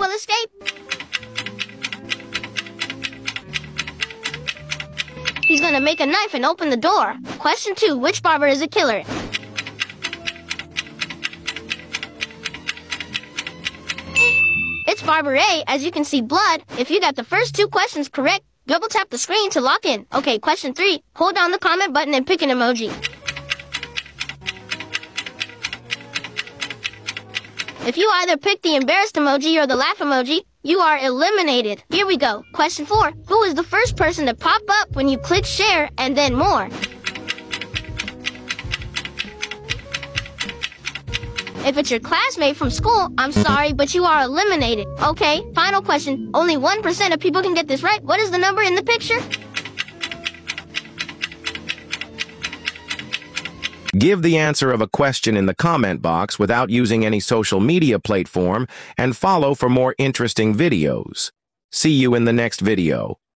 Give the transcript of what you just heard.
will escape. He's gonna make a knife and open the door. Question 2, which barber is a killer? It's Barber A, as you can see blood. If you got the first 2 questions correct, double tap the screen to lock in. Okay, question 3, hold down the comment button and pick an emoji. If you either pick the embarrassed emoji or the laugh emoji, you are eliminated. Here we go. Question 4. Who is the first person to pop up when you click share and then more? If it's your classmate from school, I'm sorry, but you are eliminated. Okay, final question. Only 1% of people can get this right. What is the number in the picture? Give the answer of a question in the comment box without using any social media platform and follow for more interesting videos. See you in the next video.